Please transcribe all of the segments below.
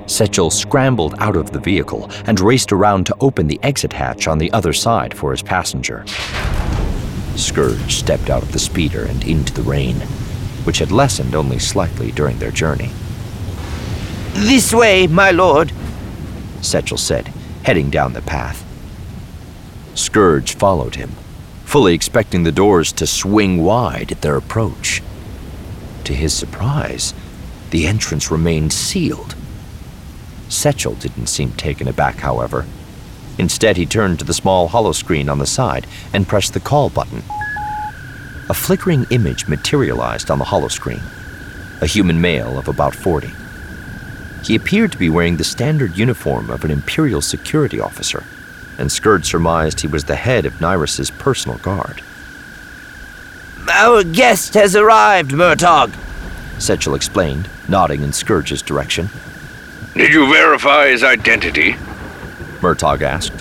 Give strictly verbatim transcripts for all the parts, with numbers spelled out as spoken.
Setchel scrambled out of the vehicle and raced around to open the exit hatch on the other side for his passenger. Scourge stepped out of the speeder and into the rain, which had lessened only slightly during their journey. "This way, my lord," Setchel said, heading down the path. Scourge followed him, fully expecting the doors to swing wide at their approach. To his surprise, the entrance remained sealed. Setchel didn't seem taken aback, however. Instead, he turned to the small holoscreen on the side and pressed the call button. A flickering image materialized on the holoscreen, a human male of about forty. He appeared to be wearing the standard uniform of an Imperial security officer, and Scourge surmised he was the head of Nyrus's personal guard. "Our guest has arrived, Murtagh," Setchel explained, nodding in Scourge's direction. "Did you verify his identity?" Murtagh asked.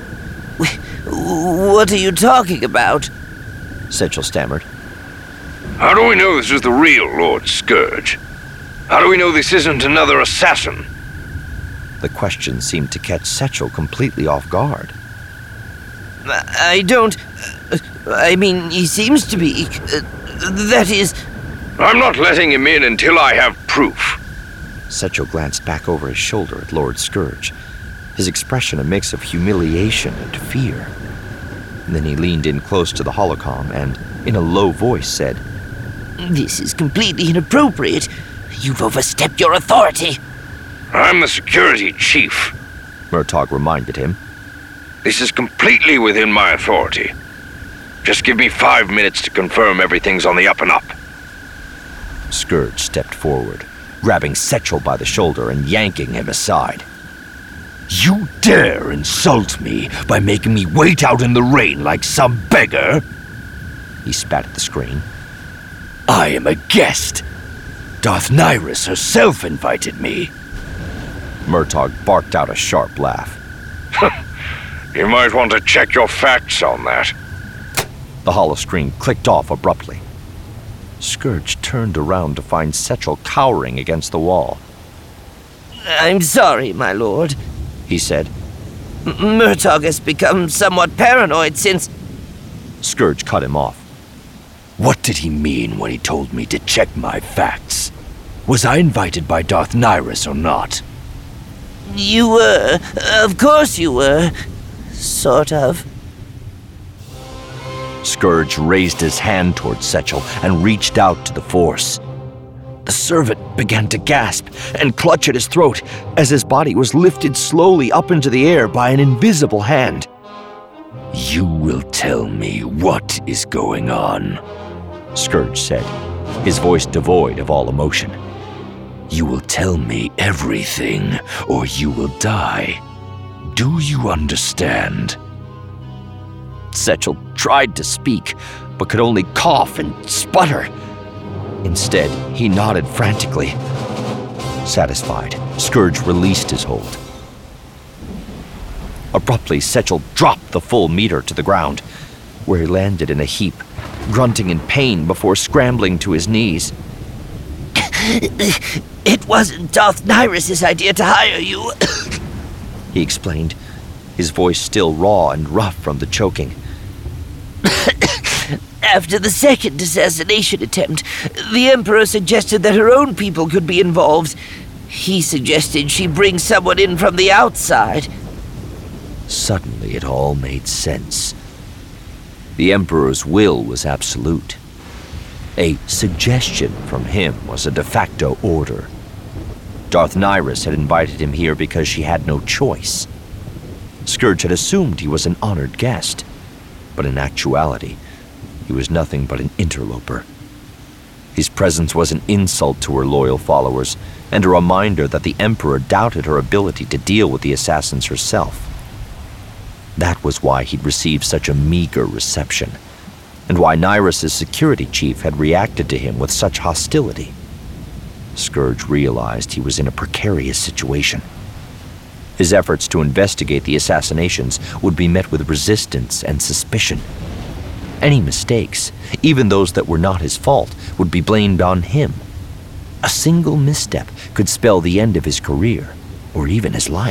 "What are you talking about?" Setchel stammered. "How do we know this is the real Lord Scourge? How do we know this isn't another assassin?" The question seemed to catch Setchel completely off guard. "I don't... I mean, he seems to be... Uh, that is..." "I'm not letting him in until I have proof." Setchel glanced back over his shoulder at Lord Scourge, his expression a mix of humiliation and fear. And then he leaned in close to the holocom and, in a low voice, said, "This is completely inappropriate. You've overstepped your authority." "I'm the security chief," Murtagh reminded him. "This is completely within my authority. Just give me five minutes to confirm everything's on the up and up." Scourge stepped forward, grabbing Setchel by the shoulder and yanking him aside. "You dare insult me by making me wait out in the rain like some beggar?" He spat at the screen. "I am a guest. Darth Nyrus herself invited me." Murtagh barked out a sharp laugh. "You might want to check your facts on that." The holoscreen clicked off abruptly. Scourge turned around to find Setchel cowering against the wall. "I'm sorry, my lord," he said. M- Murtagh has become somewhat paranoid since... Scourge cut him off. "What did he mean when he told me to check my facts? Was I invited by Darth Nyrus or not?" "You were. Of course you were. Sort of." Scourge raised his hand towards Setchel and reached out to the Force. The servant began to gasp and clutch at his throat as his body was lifted slowly up into the air by an invisible hand. "You will tell me what is going on," Scourge said, his voice devoid of all emotion. "You will tell me everything, or you will die. Do you understand?" Setchel tried to speak, but could only cough and sputter. Instead, he nodded frantically. Satisfied, Scourge released his hold. Abruptly, Setchel dropped the full meter to the ground, where he landed in a heap, grunting in pain before scrambling to his knees. "It wasn't Darth Nyrus's idea to hire you," he explained, his voice still raw and rough from the choking. "After the second assassination attempt, the Emperor suggested that her own people could be involved. He suggested she bring someone in from the outside." Suddenly, it all made sense. The Emperor's will was absolute. A suggestion from him was a de facto order. Darth Nyrus had invited him here because she had no choice. Scourge had assumed he was an honored guest, but in actuality, he was nothing but an interloper. His presence was an insult to her loyal followers, and a reminder that the Emperor doubted her ability to deal with the assassins herself. That was why he'd received such a meager reception, and why Nyrus's security chief had reacted to him with such hostility. Scourge realized he was in a precarious situation. His efforts to investigate the assassinations would be met with resistance and suspicion. Any mistakes, even those that were not his fault, would be blamed on him. A single misstep could spell the end of his career, or even his life.